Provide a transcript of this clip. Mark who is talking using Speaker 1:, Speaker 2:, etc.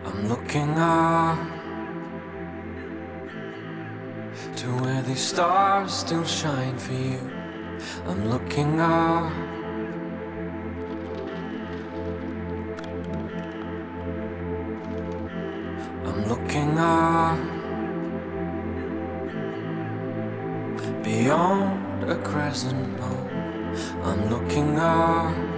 Speaker 1: I'm looking up to where these stars still shine for you. I'm looking up. I'm looking up beyond a crescent moon. I'm looking up